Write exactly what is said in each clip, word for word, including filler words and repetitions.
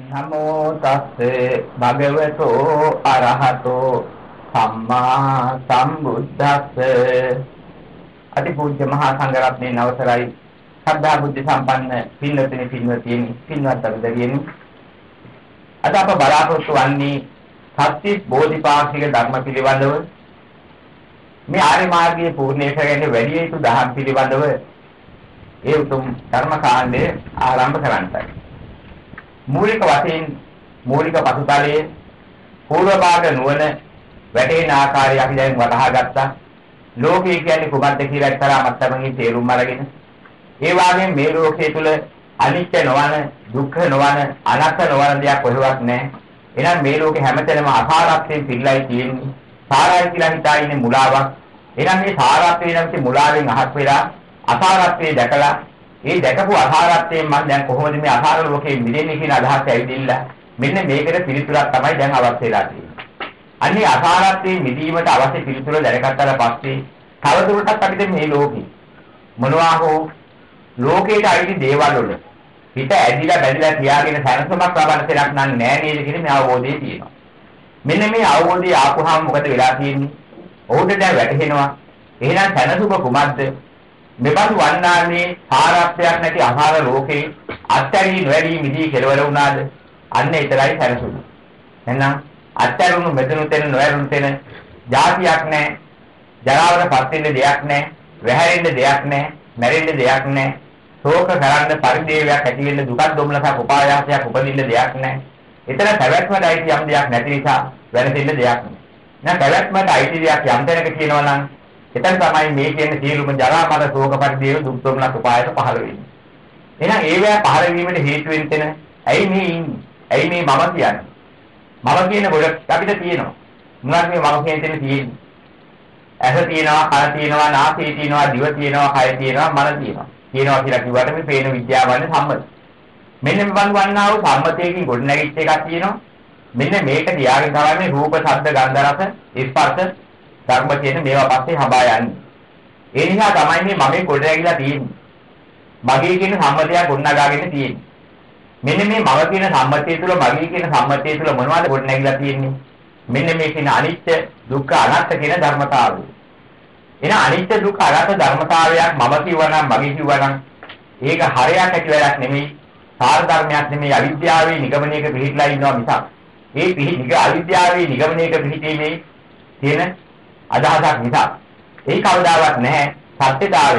නමෝ තස්සේ භගවතෝ අරහතෝ සම්මා සම්බුද්දස්සේ අතිපූජ්‍ය මහා සංඝරත්නයේ අවසරයි සද්ධා බුද්ධ සම්පන්න පින්වත්නි පින්වතියනි පින්වත් අධිදරියනි අද අප බලාපොරොත්තු වන්නේ සත්‍ය බෝධිපාක්ෂික ධර්ම පිළිබඳව මේ ආර්ය මාර්ගයේ පූර්ණේ කරගෙන වැඩි යුතු දහම් පිළිබඳව ඒ උතුම් ධර්ම කාණ්ඩය ආරම්භ කරන්නයි. මූලික වශයෙන් මූලික පසුතලයේ පූර්ව භාග නුවණ වැටෙන ආකාරය අපි දැන් වටහා ගත්තා. ලෝකය කියන්නේ කුමක්ද කියලා එක්තරා මට්ටමකින් තේරුම් අරගෙන ඒ වගේම මේ ලෝකයේ තුල අනිත්‍ය නොවන දුක්ඛ නොවන අනාත්ම නොවන දෙයක් කොහෙවත් නැහැ. එහෙනම් මේ ලෝකේ හැමතැනම අසාරත්වයෙන් පිළිලයි තියෙන්නේ. සාරයි කියලා හිතා ඉන්නේ මුලාවක්. එහෙනම් මේ සාරත්වයේ නැති මුලාවෙන් අහක් වෙලා අසාරත්වයේ දැකලා ඒ දැකපු අසාරත්වයෙන් මම දැන් කොහොමද මේ අසාර ලෝකේ මිදෙන්නේ කියන අදහස ඇවිදින්න මෙන්න මේකට පිළිතුරක් තමයි දැන් අවශ්‍ය වෙලා තියෙන්නේ. අන්නේ අසාරත්වයේ මිදීමට අවශ්‍ය පිළිතුර දැනගත්තාට පස්සේ තවදුරටත් අපිට මේ ලෝකේ මොනවා හෝ ලෝකයට අයිති දේවල් වල හිත ඇදිලා බැඳිලා තියාගෙන සැනසීමක් ලබන්න තැනක් නෑ නේද කියන මේ අවබෝධය තියෙනවා. මෙන්න මේ අවබෝධය ආපුහම මොකද වෙලා තියෙන්නේ? ඔහුට දැන් වැටහෙනවා. එහෙනම් සැනසීම කුමක්ද? මෙබඳු වන්නාන්නේ සාරත්වයක් නැති අසාර ලෝකේ අත්‍යරි නොවැළී මිදී කෙලවර වුණාද? අන්න ඒතරයි සැනසීම. එහෙනම් අත්‍යරුණු මෙතනු තැන නොවැළුණු තැන જાතියක් නැහැ. ජරාවට පත් වෙන්න දෙයක් නැහැ. වැහැරෙන්න දෙයක් නැහැ. මැරෙන්න දෙයක් නැහැ. ශෝක කරන්න පරිදේවයක් ඇති වෙන්න දුකක් දුම්නසක් උපායාසයක් උපදින්න දෙයක් නැහැ. එතන පැවැත්මට අයිති යම් දෙයක් නැති නිසා වෙනසෙන්න දෙයක් නැහැ. නැත්නම් පැවැත්මට අයිති දෙයක් යම් තැනක තියෙනවා නම් එතන තමයි මේ කියන්නේ සියලුම ජරා මරණ ශෝක පරිදේව දුක් දුම්නස් උපායස පහළ වෙන්නේ. එහෙනම් ඒවැ පහළ වීමට හේතු වෙන තැන ඇයි මේ ඉන්නේ? ඇයි මේ මම කියන්නේ? මම කියන කොට අපිට තියෙනවා. මොනවද මේ මම කියන තැන තියෙන්නේ? ඇස තියෙනවා, කන තියෙනවා, නාසය තියෙනවා, දිව තියෙනවා, කය තියෙනවා, මන තියෙනවා. තියෙනවා කියලා කිව්වට මේ පේන විද්‍යාවන්නේ සම්මත. මෙන්න මේ බඳු වන්නා වූ සම්මතයකින් ගොඩනැගිච්ච එකක් තියෙනවා. මෙන්න මේක දියාගෙන තමයි මේ රූප, ශබ්ද, ගන්ධ, රස, ස්පර්ශ ධර්ම කියන මේවා පස්සේ හඹා යන්නේ. ඒ නිසා තමයි මේ මගේ ගොඩනැගිලා තියෙන්නේ. මගේ කියන සම්මතය ගොඩනගාගෙන තියෙන්නේ. මෙන්න මේ මම කියන සම්මතය තුළ මගේ කියන සම්මතය තුළ මොනවද ගොඩනැගිලා තියෙන්නේ? මෙන්න මේ කියන අනිත්‍ය, දුක්ඛ, අනාත්ම කියන ධර්මතාවය. එන අනිත්‍ය දුක්ඛ අනාත්ම ධර්මතාවයක් මම කියවනම් මගේ කියවනම් ඒක හරයක් ඇති වැඩක් නෙමෙයි. සාර ධර්මයක් නෙමෙයි. අවිද්‍යාවේ නිගමනයක පිළිහිලා ඉන්නවා මිසක් ඒ පිළිහිග අවිද්‍යාවේ නිගමනයක පිළිහිීමේ තියෙන අදහසක් නිසා ඒ කවදාවත් නැහැ සත්‍යතාවය.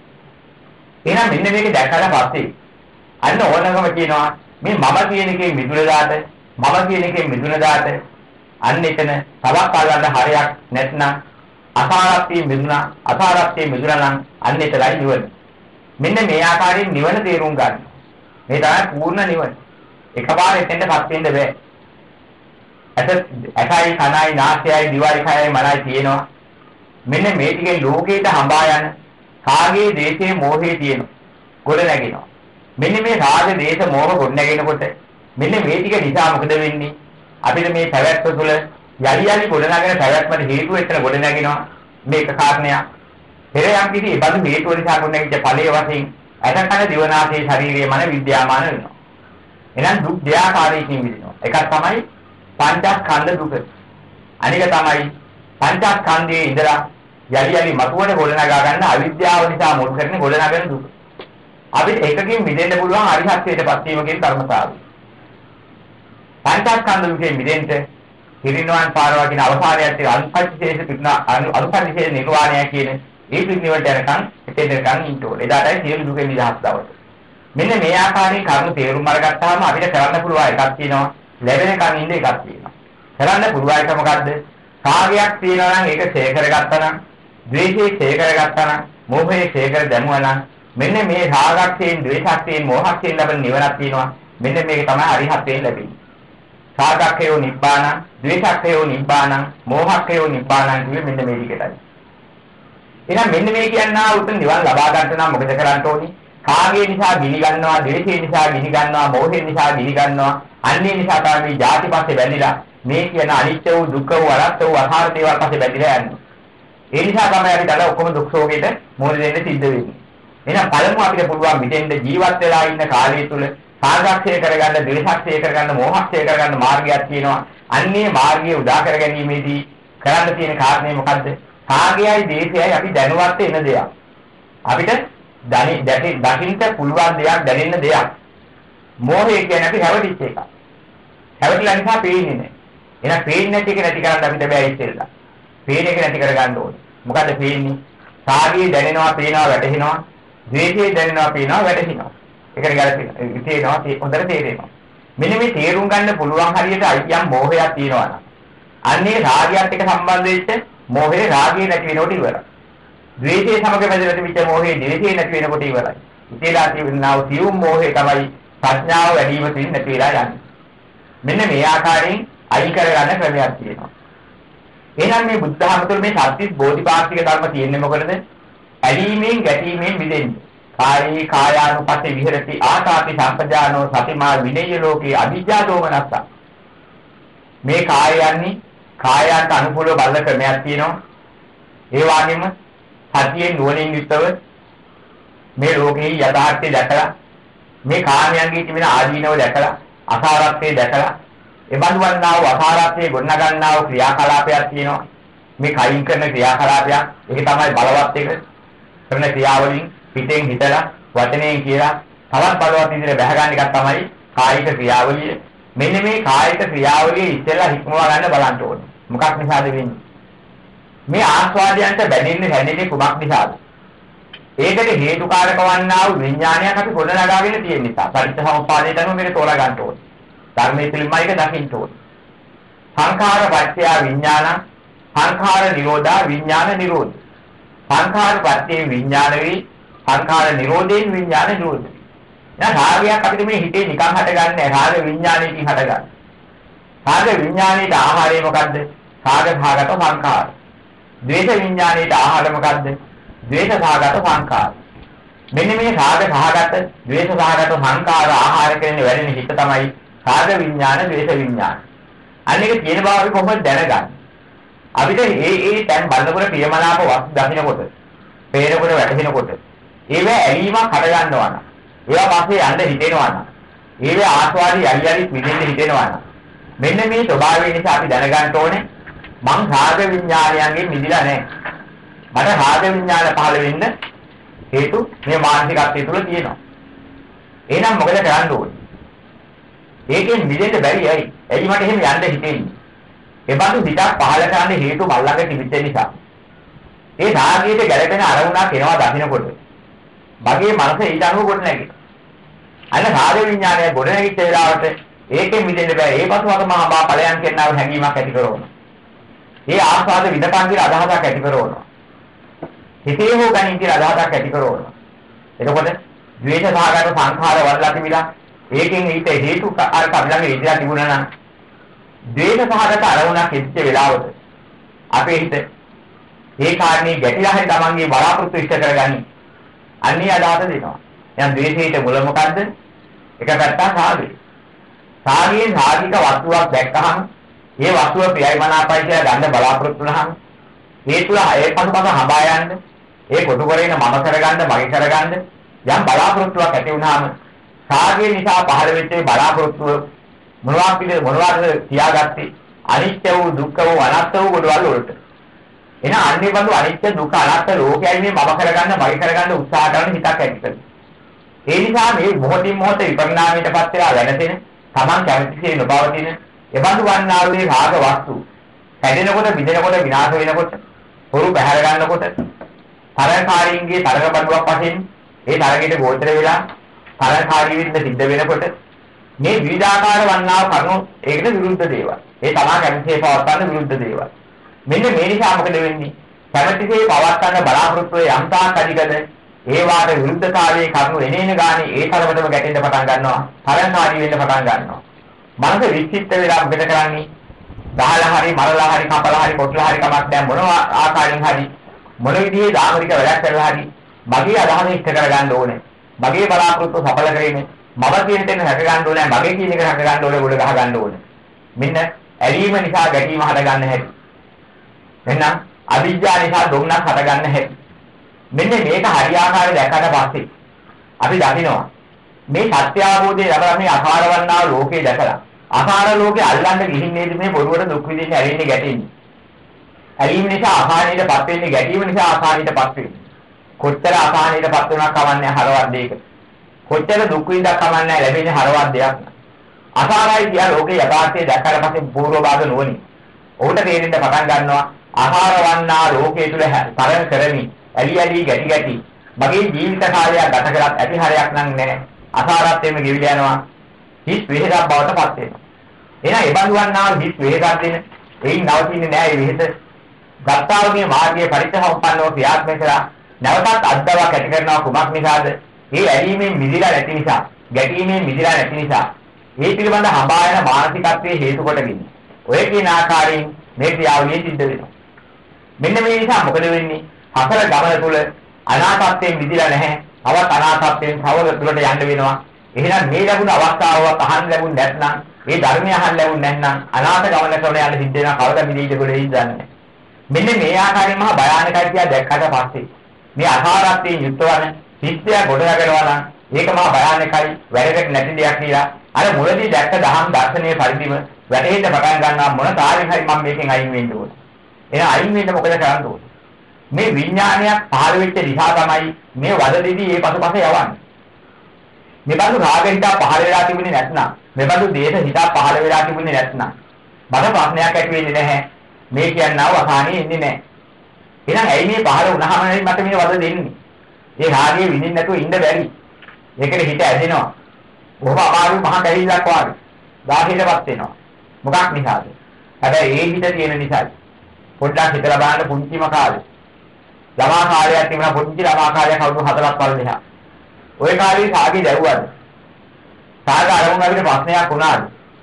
එහෙනම් මෙන්න මේක දැක්කලා පස්සේ අන්න ඕනකම කියනවා මේ මම කියන එකේ මිදුන දාට මම කියන එකේ මිදුන දාට අන්න එතන තවක් ආගන්න හරයක් නැත්නම් අසාරත්වයේ මිදුණා අසාරත්වයේ මිදුණා නම් අන්න එතරයි නිවන. මෙන්න මේ ආකාරයෙන් නිවන තේරුම් ගන්න. මේ තමයි පූර්ණ නිවන. එකපාරට එතෙන්ටපත් වෙන්න බෑ. ඇස ඇසයි කනයි නාසයයි දිවයි කයයි මනයි තියෙනවා. මෙන්න මේ ටිකේ ලෝකයට හඹා යන කාගේ දේශේ මෝහේ තියෙනවා. ගොඩ නැගෙනවා. මෙන්න මේ රාග දේශ මෝහ ගොඩ නැගෙනකොට මෙන්න මේ ටික නිසා මොකද වෙන්නේ? අපිට මේ පැවැත්ම තුළ යලි යලි ගොඩ නැගෙන පැවැත්මට හේතු වෙන්න ගොඩ නැගෙනවා. මේක කාරණයක්. පෙර යම් කිසි ඒ බඳු හේතු නිසා ගොඩ නැගිච්ච ඵලයේ වශයෙන් ඇස කන දිවනාසයේ ශරීරයේ මන විද්‍යාමාන වෙනවා. එහෙනම් දුක් දෙආකාරයකින් විඳිනවා. එකක් තමයි පංචස්කන්ධ දුක. අනික තමයි පංචස්කන්ධයේ ඉඳලා යලි යලි මතුවන ගොඩ නගා ගන්න අවිද්‍යාව නිසා මුල් කරගෙන ගොඩ නගන දුක. අපිට එකකින් මිදෙන්න පුළුවන් අරිහත්ත්වයටපත් වීම කියන ධර්මතාවය. පංචස්කන්ධ දුකෙන් මිදෙන්න හිරිනවන් පාරවා කියන අවසානයේ තියෙන අනුපටිශේෂ පිටුනා අනුපටිශේෂ නිර්වාණය කියන ඒ පිළිවෙලට යනකම් එතෙන්දකම් ඉන්න ඕනේ. එදාටයි සියලු දුකෙන් නිදහස් දවස. මෙන්න මේ ආකාරයෙන් කරුණු තේරුම් අරගත්තාම අපිට කරන්න පුළුවන් එකක් තියෙනවා. ලැබෙන කන් ඉන්න එකක් තියෙනවා. කරන්න පුළුවන් එක මොකද්ද? කාගයක් තියෙනවා නම් ඒක ඡේ කරගත්තා නම්, ද්වේෂේ ඡේ කරගත්තා නම්, මෝහේ ඡේ කර දැමුවා නම් මෙන්න මේ රාගක්යෙන්, ද්වේෂක්යෙන්, මෝහක්යෙන් ලැබෙන නිවනක් තියෙනවා. මෙන්න මේක තමයි අරිහත්ත්වයෙන් ලැබෙන්නේ. රාගක්ඛයෝ නිබ්බාන, ද්වේෂක්ඛයෝ නිබ්බාන, මෝහක්ඛයෝ නිබ්බාන කියන්නේ මෙන්න මේ ටිකටයි. එහෙනම් මෙන්න මේ කියනවා උතුම් නිවන් ලබා ගන්න නම් මොකද කරන්න ඕනේ? කාගේ නිසා ගිනි ගන්නවා, ද්වේෂේ නිසා ගිනි ගන්නවා, මෝහේ නිසා ගිනි ගන්නවා. අන්නේ නිසා තමයි ජාති පස්සේ බැඳිලා මේ කියන අනිත්‍ය වූ දුක්ඛ වූ අනාත්ම වූ අසාර දේවල් පස්සේ බැඳිලා යන්නේ. ඒ නිසා තමයි අපි දැන් ඔක්කොම දුක් ශෝකෙට මුහුණ දෙන්න සිද්ධ වෙන්නේ. එහෙනම් පළමුව අපිට පුළුවන් මිදෙන්න ජීවත් වෙලා ඉන්න කාලය තුල කාර්යක්ෂය කරගන්න, ද්වේෂක්ෂය කරගන්න, මෝහක්ෂය කරගන්න මාර්ගයක් තියෙනවා. අන්නේ මාර්ගය උදා කර ගැනීමේදී කරන්න තියෙන කාරණේ මොකද්ද? කාගයයි දේශයයි අපි දැනුවත් වෙන දෙයක්. අපිට දැනි දකින්න පුළුවන් දෙයක්, දැනෙන්න දෙයක්. මෝහය කියන්නේ අපි හැවටිච්ච එක. හැවටිලා නිසා පේන්නේ නැහැ. එහෙනම් පේන්නේ නැති එක නැති කරන්න අපිට බෑ ඉස්සෙල්ලා. පේන එක නැති කරගන්න ඕනේ. මොකද පේන්නේ? කාගයේ දැනෙනවා, පේනවා, වැටහෙනවා. ද්වේෂයේ දැනෙනවා, පේනවා, වැටහෙනවා. ඒකට ගැලපෙනවා. තේරෙනවා, හොඳට තේරෙනවා. මෙන්න මේ තේරුම් ගන්න පුළුවන් හරියට අයියම් මෝහයක් තියෙනවා නම් අන්නේ රාගයත් එක්ක සම්බන්ධ වෙච්ච මෝහේ රාගය නැති වෙනකොට ඉවරයි. ද්වේෂයේ සමග බැඳලා තිබිච්ච මෝහේ ද්වේෂය නැති වෙනකොට ඉවරයි. ඉතේලා තිබෙනා සියුම් මෝහේ තමයි ප්‍රඥාව වැඩි වීම තුලින් නැති වෙලා යන්නේ. මෙන්න මේ ආකාරයෙන් අයි කරගන්න ක්‍රමයක් තියෙනවා. එහෙනම් මේ බුද්ධ ධර්ම තුළ මේ සත්‍විස් බෝධිපාක්ෂික ධර්ම තියෙන්නේ මොකටද? ඇලීමෙන් ගැටීමෙන් මිදෙන්න. කායේ කායානුපස්සේ විහෙරති ආකාපි සම්පජානෝ සතිමා විනය්‍ය ලෝකේ අවිජ්ජා දෝමනස්ස. මේ කාය යන්නේ කායයට අනුකූලව බලන ක්‍රමයක් තියෙනවා. ඒ වගේම සතියේ නුවණින් යුක්තව මේ ලෝකේ යථාර්ථය දැකලා මේ කාමයන්ගේ තිබෙන ආදීනව දැකලා අසාරත්වයේ දැකලා එබඳු වන්නා වූ අසාරත්වයේ ගොඩනගන්නා වූ ක්‍රියාකලාපයක් තියෙනවා. මේ කයින් කරන ක්‍රියාකලාපයක්. ඒක තමයි බලවත් එක. කරන ක්‍රියාවලින් පිටෙන් හිතලා වචනයෙන් කියලා තවත් බලවත් විදිහට බැහැ ගන්න එකක් තමයි කායික ක්‍රියාවලිය. මෙන්න මේ කායික ක්‍රියාවලිය ඉස්සෙල්ලා හික්මවා ගන්න බලන්න ඕනේ. මොකක් නිසාද වෙන්නේ? මේ ආස්වාදයන්ට බැඳෙන්නේ හැදෙන්නේ කුමක් නිසාද? ඒකට හේතුකාරක වන්නා වූ විඥානයක් අපි ගොඩනගාගෙන තියෙන නිසා පරිච්ඡසමුප්පාදයට අනුව මේක තෝරා ගන්න ඕනේ. ධර්මයේ පිළිමයි එක දකින්න ඕනේ. සංඛාර පත්‍ය විඥාන, සංඛාර නිරෝධා විඥාන නිරෝධ. සංඛාර පත්‍ය විඥාන වේ, සංඛාර නිරෝධයෙන් විඥාන නිරෝධ. දැන් රාගයක් අපිට මේ හිතේ නිකන් හටගන්නේ රාග විඥානයකින් හටගන්නේ. රාග විඥානයේ ආහාරය මොකද්ද? රාග භාගත සංඛාර. ද්වේෂ විඥානයේ ආහාරය මොකද්ද? ද්වේෂ භාගත සංඛාර. මෙන්න මේ රාග භාගත, ද්වේෂ භාගත සංඛාර ආහාර කියන වැඩෙන හිත තමයි රාග විඥාන, ද්වේෂ විඥාන. අනික තියෙන බව අපි කොහොමද දැනගන්නේ? අපිට ඒ ඒ තැන් බලනකොට ප්‍රියමනාප වස්තු දකින්නකොට, පේනකොට, වැටෙනකොට ඒව ඇලීමක් හට ගන්නවා නම්, ඒවා පස්සේ යන්න හිතෙනවා නම්, ඒව ආස්වාදී අයියලි විඳින්න හිතෙනවා නම්, මෙන්න මේ ස්වභාවය නිසා අපි දැනගන්න ඕනේ මං රාග විඥානයන්ගෙන් මිදිලා නැහැ. මට රාග විඥාන පහළ වෙන්න හේතු මේ මානසිකත්වය තුළ තියෙනවා. එහෙනම් මොකද කරන්න ඕනේ? ඒකෙන් මිදෙන්න බැරි ඇයි? එයි මට එහෙම යන්න හිතෙන්නේ. ඒ බඳු හිතක් පහළ කරන්න හේතු මල්ලඟ තිබෙච්ච නිසා. ඒ රාගයට ගැළපෙන අරමුණක් එනවා දකින්නකොට. මගේ මනස ඊට අනුව ගොඩ නැගෙනවා. අන්න රාග විඥානය ගොඩ නැගිච්ච වෙලාවට ඒකෙන් මිදෙන්න බෑ. ඒ පසුවක මහා බා ඵලයන් කියනවා හැඟීමක් ඇති කරනවා. ඒ ආස්වාද විදකන් කියලා අදහසක් ඇති කරනවා. හිතේ හෝ ගණන් කියලා අදහසක් ඇති කරනවා. එතකොට ද්වේෂ භාගයට සංඛාර වලලා තිබිලා ඒකෙන් ඊට හේතු අර කබලගේ ඉදිරියට තිබුණා නම් ද්වේෂ භාගයට අරමුණක් ඉච්ච වෙලාවට අපේ හිත ඒ කාරණේ ගැටිලා හරි තමන්ගේ බලාපොරොත්තු ඉෂ්ට කරගනි. අන්නේ අදහස දෙනවා. දැන් ද්වේෂයේ මුල මොකද්ද? එක පැත්තක් රාගය. රාගයෙන් රාගික වස්තුවක් දැක්කහම ඒ වස්තුව ප්‍රියයි මනාපයි කියලා ගන්න බලාපොරොත්තු වුණාම ඒ තුල ඒ පසුපස හඹා යන්න ඒ කොටු කරගෙන මම කරගන්න මගේ කරගන්න යම් බලාපොරොත්තුවක් ඇති වුණාම රාගය නිසා පහළ වෙච්ච බලාපොරොත්තුව මොනවා පිළ මොනවාද තියාගත්තේ අනිත්‍ය වූ දුක්ඛ වූ අනාත්ම වූ කොටවල් වලට. එන අන්නේ බඳු අනිත්‍ය දුක්ඛ අනාත්ම ලෝකයයි මේ මම කරගන්න මගේ කරගන්න උත්සාහ කරන හිතක් ඇති කරගන්න. ඒ නිසා මේ මොහොතින් මොහොත විපරිණාමයටපත් වෙලා වෙනසෙන Taman කැමතිසේ නොබවතින එබඳු වන්නාවේ රාග වස්තු හැදෙනකොට බිඳෙනකොට විනාශ වෙනකොට හොරු බහැර ගන්නකොට තරකාරීන්ගේ තරක බඩුවක් වශයෙන් ඒ තරගෙට ගෝචර වෙලා තරකාරී විදිහට සිද්ධ වෙනකොට මේ විවිධාකාර වන්නාව කරුණු ඒකට විරුද්ධ දේවල්. ඒ තමා කැමතිසේ පවත්වන්න විරුද්ධ දේවල්. මෙන්න මේ නිසා මොකද වෙන්නේ? කැමතිසේ පවත්වන්න බලාපොරොත්තු වෙ යම්තාක් අධිකද ඒ වාට විරුද්ධතාවයේ කරුණු එනේන ගානේ ඒ තරමටම ගැටෙන්න පටන් ගන්නවා. තරකාරී වෙන්න පටන් ගන්නවා. මනස විචිත්ත වෙලා මොකද කරන්නේ? දහලා හරි මරලා හරි කපලා හරි කොටලා හරි කමක් දැන් මොනවා ආකාරයෙන් හරි මොන විදිහේ ධාර්මික වැඩක් කරලා හරි මගේ අදහස ඉෂ්ට කරගන්න ඕනේ. මගේ බලාපොරොත්තු සඵල කරගෙන මම කියන තැන හැක ගන්න ඕනේ. මගේ කියන එක හැක ගන්න ඕනේ. ගොඩ ගහ ගන්න ඕනේ. මෙන්න ඇලීම නිසා ගැටීම හට ගන්න හැටි. මෙන්න අවිජ්ජා නිසා දුක්නක් හට ගන්න හැටි. මෙන්න මේක හරියාකාරව දැක්කට පස්සේ අපි දකිනවා මේ සත්‍ය අවබෝධය ලැබලා මේ අසාර වන්නා ලෝකේ දැකලා අසාර ලෝකේ අල්ලන්න ගිහින් නේද මේ බොරුවට දුක් විඳින්නේ ඇලෙන්නේ ගැටෙන්නේ. ඇලීම නිසා අසහනයටපත් වෙන්නේ, ගැටීම නිසා අසහනයටපත් වෙන්නේ. කොච්චර අසහනයටපත් වෙනවක් කවන්නේ හරවත් දෙයක. කොච්චර දුක් විඳක් කවන්නේ ලැබෙන්නේ හරවත් දෙයක්. අසාරයි කිය ලෝකේ යථාර්ථය දැක්කට පස්සේ පූර්ව භාග නොවනි. ඔහුට තේරෙන්න පටන් ගන්නවා අසාර වන්නා ලෝකයේ තුල තරණ කරමින් ඇලි ඇලි ගැටි ගැටි මගේ ජීවිත කාලය ගත කරත් ඇති හරයක් නම් නැහැ. අසාරත්වයෙන්ම ගෙවිලා යනවා. හිස් වෙහෙසක් බවට පත් වෙනවා. එහෙනම් ඒ බඳු වන්නා හිස් වෙහෙසක් දෙන එයින් නවතින්නේ නැහැ මේ වෙහෙස. ගත්තාවගේ මාර්ගයේ පරිත්‍යාගම්පන්නව ක්‍රියාත්මක කරලා නැවතත් අද්දවක් ඇති කරනවා කුමක් නිසාද? මේ ඇලීමෙන් මිදිලා නැති නිසා, ගැටීමෙන් මිදිලා නැති නිසා. මේ පිළිබඳ හඹායන මානසිකත්වයේ හේතු කොටගෙන ඔය කියන ආකාරයෙන් මේ ක්‍රියාවලිය සිද්ධ වෙනවා. මෙන්න මේ නිසා මොකද වෙන්නේ? හතර ගමන තුල අනාථත්වයෙන් මිදිලා නැහැ. අවත් අනාථත්වයෙන් තව දුරට යන්න වෙනවා. එහෙනම් මේ ලැබුණ අවස්ථාවක් අහන්න ලැබුණ නැත්නම්, මේ ධර්මය අහන්න ලැබුණ නැත්නම් අනාථ ගමන කරන යන්න සිද්ධ වෙනවා. කවදා මිදෙයිද කොහෙද දන්නේ. මෙන්න මේ ආකාරයෙන්ම භයානකයි කියලා දැක්කට පස්සේ මේ අසාරත්වයෙන් යුක්ත වන සිත්ය ගොඩනගනවා නම් ඒක මහා භයානකයි, වැරකට නැති දෙයක් කියලා. අර මුලදී දැක්ක දහම් දර්ශනයේ පරිදිම වැටහෙන්න පටන් ගන්නවා මොන තාරින් හරි මම මේකෙන් අයින් වෙන්න ඕන. එහෙනම් අයින් වෙන්න මොකද කරන්න ඕන? මේ විඥානයක් පහළ වෙච්ච නිසා තමයි මේ වද දෙදී මේ පසුපස යවන්නේ. මෙබඳු රාග හිතා පහළ වෙලා තිබුණේ නැත්නම්, මෙබඳු දේශ හිතා පහළ වෙලා තිබුණේ නැත්නම් බඩ ප්‍රශ්නයක් ඇති වෙන්නේ නැහැ. මේ කියන්නව අසහනිය ඉන්නේ නැහැ. එහෙනම් ඇයි මේ පහළ වුණාම මට මේ වද දෙන්නේ? ඒ රාගයේ විඳින්න නැතුව ඉන්න බැරි. ඒකට හිත ඇදෙනවා. ඔහොම අමාරු මහ කැවිල්ලක් වගේ. දාහිරපත් වෙනවා. මොකක් නිසාද? හැබැයි ඒ හිත තියෙන නිසායි. පොඩ්ඩක් හිතලා බලන්න පුංචිම කාලේ. ළමා කාලයක් තිබුණා පුංචි ළමා කාලයක් අවුරුදු හතරක් පළවෙනිහා. ওই කාලේ සාගි දැව්වද? සාග අරමුණ අපිට ප්‍රශ්නයක් වුණාද?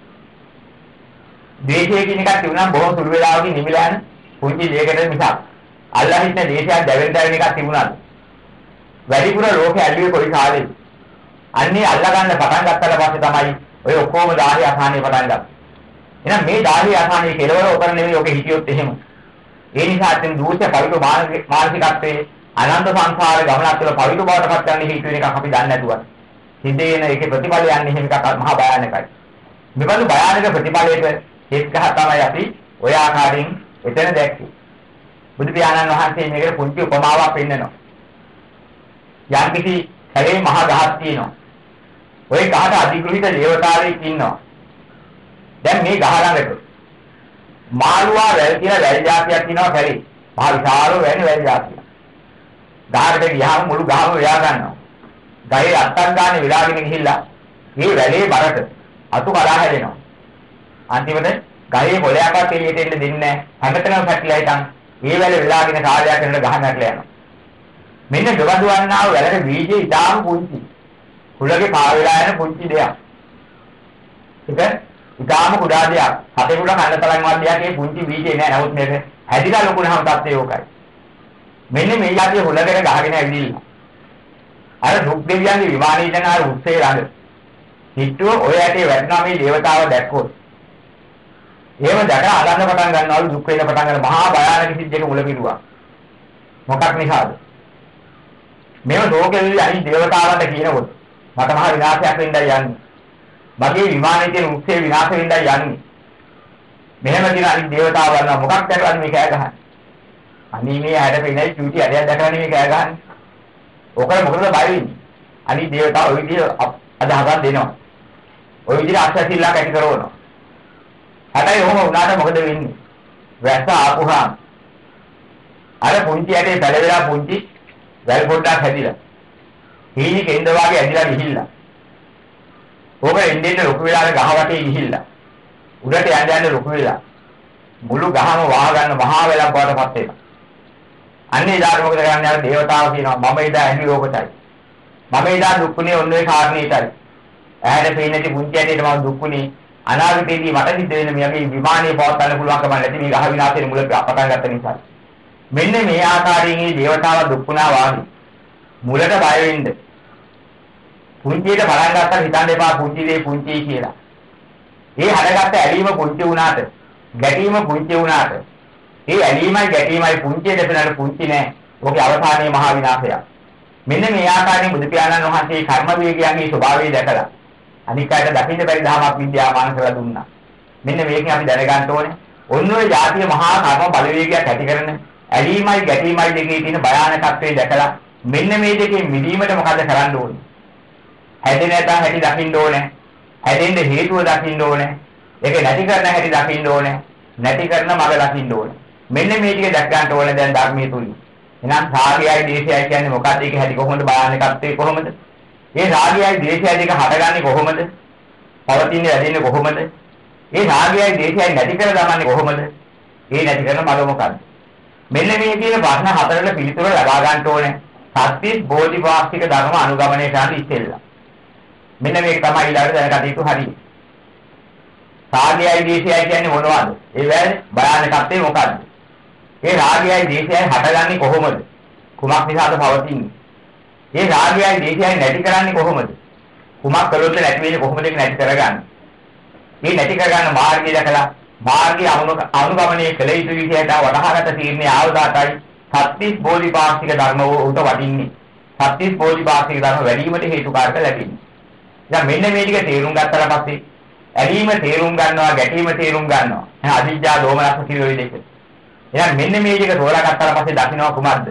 දේශයේ කියන එකක් තිබුණා බොහොම සුළු වෙලාවකින් නිමිලා යන පුංචි දෙයකට මිසක් අල්ලා හිටන දේශයක් දැවෙන්න දැවෙන එකක් තිබුණාද? වැඩිපුර ලෝකෙ ඇල්ලුවේ කොයි කාලේද? අන්නේ අල්ලා ගන්න පටන් ගත්තට පස්සේ තමයි ඔය ඔක්කොම දාහේ අසහනේ පටන් ගත්තේ. එහෙනම් මේ දාහේ අසහනේ කෙලවර උතර නෙවෙයි ඔක හිතියොත් එහෙම. ඒ නිසා අතින් දූෂ්‍ය පවිතු මානසිකත්වයේ අනන්ත සංසාර ගමනක් තුළ පවිතු බවට පත් කරන්න හේතු වෙන එකක් අපි දන්නේ නැතුව. සිද්ධ වෙන එකේ ප්‍රතිඵලය යන්නේ එහෙම එකක් මහා භයානකයි. මෙබඳු භයානක ප්‍රතිඵලයක එක්ක තමයි අපි ඔය ආකාරයෙන් එතන දැක්කේ. බුදු පියාණන් වහන්සේ මේකට පුංචි උපමාවක් පෙන්නනවා. යම්කිසි කලේ මහා ගහක් තියෙනවා. ওই ගහට අධිග්‍රහිත දේවතාවෙක් ඉන්නවා. දැන් මේ ගහ ළඟට මාළුවා වැල් කියන වැල් జాතියක් ඉන්නවා කලේ. මහා විශාල වැල් වැල් జాතියක්. ගහකට ගියාම මුළු ගහම වෙයා ගන්නවා. ගහේ අත්තක් ගන්න විලාගෙන ගිහිල්ලා මේ වැලේ බරට අතු කඩා හැදෙනවා. අන්තිමට ගහේ කොළයක්වත් එළියට එන්න දෙන්නේ නැහැ. හැමතැනම පැටලලා හිටන් මේ වැලේ විලාගෙන කාලයක් යනකොට ගහ නැట్లా යනවා. මෙන්න දවදු වන්නා වැලේ බීජේ ඉතාම පුංචි. කුලගේ පා වෙලා යන පුංචි දෙයක්. ඒක ඉතාම කුඩා දෙයක්. හතේ කුඩා කන්න තරම් වත් දෙයක් ඒ පුංචි බීජේ නෑ. නමුත් මේක හැදිලා ලොකුනහම තත්ත්වය ඕකයි. මෙන්න මේ යටි හුලගෙන ගහගෙන ඇවිදින්න. අර දුක් දෙවියන්ගේ විමානයේ යන අර උත්සේ ළඟ. හිටුව ඔය ඇටේ වැටෙනා මේ දේවතාව දැක්කොත්. එහෙම දැක අදන්න පටන් ගන්නවලු දුක් වෙන පටන් ගන්න මහා භයානක සිද්ධියක මුල පිරුවා. මොකක් නිසාද? මේව ලෝකෙවි අනිත් දේවතාවන්ට කියනකොට මට මහා විනාශයක් වෙන්නයි යන්නේ. මගේ විමානයේ තියෙන උත්සේ විනාශ වෙන්නයි යන්නේ. මෙහෙම කියන අනිත් දේවතාවන්ව මොකක් දැකලාද මේ කෑ ගහන්නේ? අනී මේ ඇයට පෙන්නයි චූටි ඇටයක් දැකලා නෙමෙයි කෑ ගහන්නේ. ඔකල මොකද බය වෙන්නේ? අනිත් දේවතාව ওই විදිහ අදහසක් දෙනවා. ওই විදිහ අත්‍යසිල්ලක් ඇති කරවනවා. හැබැයි ඔහොම වුණාට මොකද වෙන්නේ? වැස්ස ආපුහාම අර පුංචි ඇටේ පැලවිලා පුංචි වැල් පොඩ්ඩක් හැදිලා. හීනි කෙන්ද වාගේ ඇදිලා ගිහිල්ලා. ඕක එන්නේ ලොකු වෙලාවේ ගහ වටේ ගිහිල්ලා. උඩට යන්න යන්න ලොකු වෙලා. මුළු ගහම වහ ගන්න මහා වෙලක් බවටපත් වෙනවා. අන්නේ ඉදාට මොකද කරන්නේ? අර දේවතාව කියනවා මම ඉදා ඇහි ලෝකටයි. මම ඉදා දුක්ුනේ ඔන්න ඔය කාරණේටයි. ඇහැට පේන්නේ පුංචි ඇටේට මම දුක්ුනේ අනාගතයේදී මට සිද්ධ වෙන මේගේ විමානයේ පවත්වන්න පුළුවන්කම නැති මේ ගහ විනාශයේ මුල පටන් ගත්ත නිසා. මෙන්න මේ ආකාරයෙන් මේ දේවතාව දුක්ුණා වාගේ මුලට බය වෙන්න. පුංචියට බලන් ගත්තා හිතන්න එපා පුංචි දේ පුංචි කියලා. ඒ හදගත්ත ඇලීම පුංචි වුණාට, ගැටීම පුංචි වුණාට, ඒ ඇලීමයි ගැටීමයි පුංචියට දෙන්නට පුංචි නෑ. ඔකේ අවසානයේ මහා විනාශයක්. මෙන්න මේ ආකාරයෙන් බුදු පියාණන් වහන්සේ කර්ම වේගයන්ගේ ස්වභාවය දැකලා අනික් අයට දකින්න බැරි ධර්මයක් විද්‍යාමාන කරලා දුන්නා. මෙන්න මේකෙන් අපි දැනගන්න ඕනේ. ඔන්න ඔය જાතිය මහා කර්ම බලවේගයක් ඇති කරන ඇලීමයි ගැටීමයි දෙකේ තියෙන භයානකත්වය දැකලා මෙන්න මේ දෙකෙන් මිදීමට මොකද කරන්න ඕනේ? හැදෙන නැතා හැටි දකින්න ඕනේ. හැදෙන්න හේතුව දකින්න ඕනේ. ඒක නැති කරන හැටි දකින්න ඕනේ. නැති කරන මඟ දකින්න ඕනේ. මෙන්න මේ ටික දැක් ගන්න ඕනේ දැන් ධර්මයේ තුලින්. එහෙනම් රාගයයි දේශයයි කියන්නේ මොකක්ද? ඒක හැටි කොහොමද භයානකත්වය කොහොමද? මේ රාගයයි දේශයයි දෙක හටගන්නේ කොහොමද? පවතින්නේ වැඩින්නේ කොහොමද? මේ රාගයයි දේශයයි නැති කර දමන්නේ කොහොමද? ඒ නැති කරන මඟ මොකක්ද? මෙන්න මේ කියන ප්‍රශ්න හතරට පිළිතුර ලබා ගන්න ඕනේ. සත්‍විස් බෝධිපාක්ෂික ධර්ම අනුගමනය කරන්න ඉස්සෙල්ලා. මෙන්න මේක තමයි ඊළඟට දැනගත යුතු හරිය. රාගයයි දේශයයි කියන්නේ මොනවද? ඒ වැරදි භයානකත්වය මොකක්ද? ඒ රාගයයි දේශයයි හටගන්නේ කොහොමද? කුමක් නිසාද පවතින්නේ? ඒ රාගයයි දේශයයි නැති කරන්නේ කොහොමද? කුමක් කළොත් නැති වෙන්නේ කොහොමද ඒක නැති කරගන්නේ? මේ නැති කරගන්න මාර්ගය දැකලා මාර්ගය අනුගමනය කළ යුතු විදිහට වටහාගත තීරණේ ආවදාතයි සත්‍විස් බෝධිපාක්ෂික ධර්ම උට වටින්නේ. සත්‍විස් බෝධිපාක්ෂික ධර්ම වැඩිවීමට හේතුකාරක ලැබෙන්නේ. දැන් මෙන්න මේ ටික තේරුම් ගත්තට පස්සේ ඇලීම තේරුම් ගන්නවා, ගැටීම තේරුම් ගන්නවා. එහෙනම් අවිජ්ජා දෝමනස්ස කියන දෙක. එහෙනම් මෙන්න මේ ටික තෝරාගත්තාට පස්සේ දකින්නවා කුමක්ද?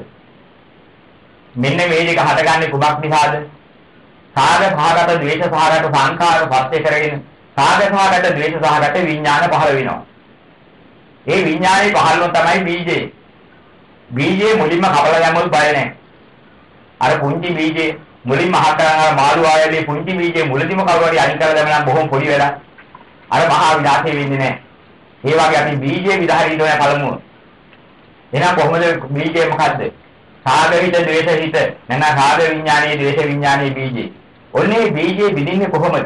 මෙන්න මේ ටික හටගන්නේ කුමක් නිසාද? සාග සහගත ද්වේෂ සහගත සංඛාර පත්‍ය කරගෙන සාග සහගත ද්වේෂ සහගත විඥාන පහළ වෙනවා. ඒ විඥානේ පහළ වුණ තමයි බීජේ. බීජේ මුලින්ම කපලා දැම්මොත් බය නැහැ. අර පුංචි බීජේ මුලින්ම අහ කරන මාළු ආයලේ පුංචි බීජේ මුලදීම කවුරු හරි අනිත් කරලා දැම්මම බොහොම පොඩි වෙලා අර මහා විනාශය වෙන්නේ නැහැ. ඒ වගේ අපි බීජේ විදහාරින්න ඕන පළමුව. එහෙනම් කොහොමද බීජේ මොකද්ද? සාගහිත ද්වේෂ හිත. නැත්නම් සාග විඥානයේ ද්වේෂ විඥානයේ බීජේ. ඔන්නේ බීජේ විදින්නේ කොහොමද?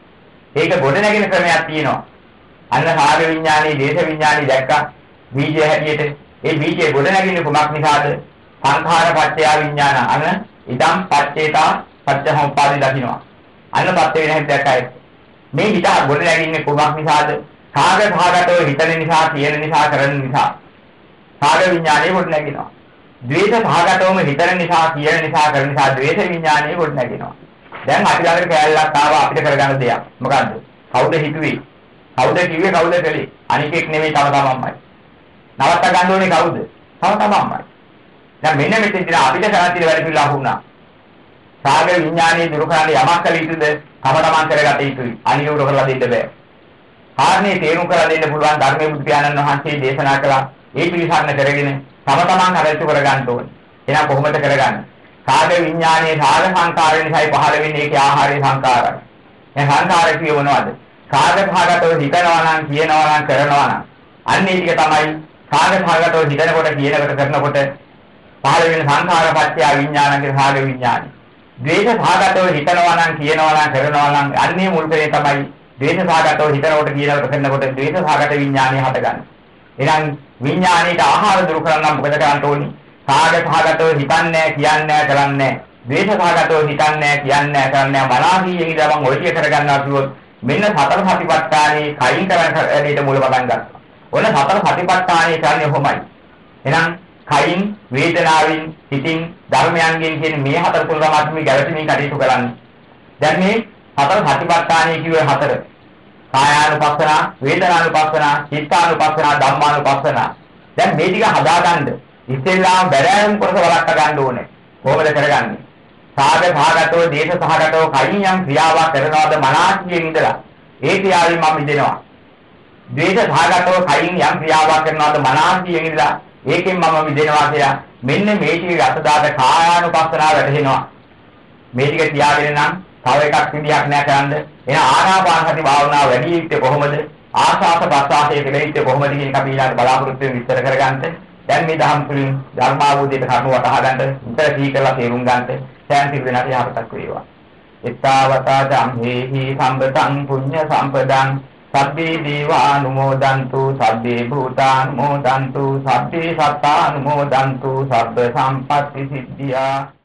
ඒක ගොඩ නැගෙන ක්‍රමයක් තියෙනවා. අන්න සාග විඥානයේ ද්වේෂ විඥානයේ දැක්කා බීජය හැටියට. ඒ බීජේ ගොඩ නැගින්නේ කුමක් නිසාද? සංඛාර පත්‍ය විඥාන. අන්න ඉදම් පච්චේතා පච්චසමුප්පාදේ දකින්නවා. අන්න පත්‍ය වෙන හැටි දැක්කයි. මේ හිත ගොඩ නැගින්නේ කුමක් නිසාද? සාග සහගතව හිතන නිසා, කියන නිසා, කරන නිසා. සාග විඥානයේ ගොඩ නැගිනවා. ද්වේෂ සහගතවම හිතන නිසා, කියන නිසා, කරන නිසා ද්වේෂ විඥානයේ ගොඩ නැගිනවා. දැන් අපි ළඟට කැලලක් ආවා අපිට කරගන්න දෙයක්. මොකද්ද? කවුද හිතුවේ? කවුද කිව්වේ? කවුද කළේ? අනිකෙක් නෙමෙයි තව තමන්මයි. නවත්ත ගන්න ඕනේ කවුද? තව තමන්මයි. දැන් මෙන්න මෙතෙන්දී අපිට කරන් තියෙන වැඩ පිළිවෙල අහුණා. සාග විඥානයේ දුරු කරන්න යමක් කළ යුතුද? තම තමන් කරගත යුතුයි. අනියෝර කරලා දෙන්න බෑ. කාරණේ තේරුම් කරලා දෙන්න පුළුවන් ධර්මයේ බුදු පියාණන් වහන්සේ දේශනා කළා. ඒ පිළිසරණ කරගෙන තම තමන් හදල්තු කරගන්න ඕනේ. එහෙනම් කොහොමද කරගන්නේ? සාග විඥානයේ සාග සංකාරය නිසායි පහළ වෙන්නේ ඒකේ ආහාරයේ සංකාරය. මේ සංකාරය කිය මොනවද? සාග භාගතව හිතනවා නම්, කියනවා නම්, කරනවා නම් අන්න ඒ ටික තමයි සාග භාගතව හිතනකොට, කියනකොට, කරනකොට පහළ වෙන සංඛාර පත්‍ය විඥානගේ සාග විඥානයි. ද්වේෂ භාගතව හිතනවා නම්, කියනවා නම්, කරනවා නම් අන්නේ මුල් කරේ තමයි ද්වේෂ භාගතව හිතනකොට, කියනකොට, කරනකොට ද්වේෂ භාගත විඥානය හටගන්නේ. එහෙනම් විඥානීට ආහාර දුරු කරන්න මොකද කරන්න ඕනේ? සාග භාගතව හිතන්නේ, කියන්නේ, කරන්නේ. ද්වේෂ භාගතව හිතන්නේ, කියන්නේ, කරන්නේ. මනසීයෙන් ඉඳලා මම ඔය ටික කරගන්නවා කිව්වොත් මෙන්න සතර සතිපට්ඨානේ කයින් කරන හැටියට මුල පටන් ගන්නවා. ඔන්න සතර සතිපට්ඨානේ කියන්නේ කොහොමයි? එහෙනම් කයින්, වේදනාවෙන්, හිතින්, ධර්මයන්ගෙන් කියන මේ හතර තුන තමයි මේ ගැළපීමෙන් කටයුතු කරන්නේ. දැන් මේ සතර සතිපට්ඨානේ කිව්වේ හතර. කායානුපස්සන, වේදනානුපස්සන, චිත්තානුපස්සන, ධම්මානුපස්සන. දැන් මේ ටික හදාගන්න ඉස්සෙල්ලාම බැලෑම් කොටස වලක්ව ගන්න ඕනේ. කොහොමද කරගන්නේ? සාග භාගතෝ, දේශ සහගතෝ කයින් යම් ක්‍රියාවක් කරනවාද මනසින් ඉඳලා ඒ ක්‍රියාවෙන් මම මිදෙනවා. ද්වේෂ භාගතෝ කයින් යම් ක්‍රියාවක් කරනවාද මනසින් ඉඳලා ඒකෙන් මම මිදෙනවා කියලා මෙන්න මේ ටික අතදාට කායානුපස්සනාව වැටහෙනවා. මේ ටික තියාගෙන නම් තව එකක් විදියක් නෑ කරන්න. එහෙනම් ආනාපාන සති භාවනාව වැඩි යුත්තේ කොහොමද? ආශාස ප්‍රසආසයේ කෙරෙහිත්තේ කොහොමද කියන එක අපි ඊළඟ බලාපොරොත්තු වෙන විස්තර කරගන්න. දැන් මේ දහම් තුලින් ධර්මාවබෝධයට කරුණු වටහා ගන්න, ඉතල සී කරලා තේරුම් ගන්න. දැන් පිළිවෙලට යහපතක් වේවා. එත්තාවතා ධම්මේහි සම්පතං පුඤ්ඤ සම්පදං සබ්බේ දීවානුමෝදන්තු සබ්බේ භූතානුමෝදන්තු සබ්බේ සත්තානුමෝදන්තු සබ්බ සම්පත්ති සිද්ධියා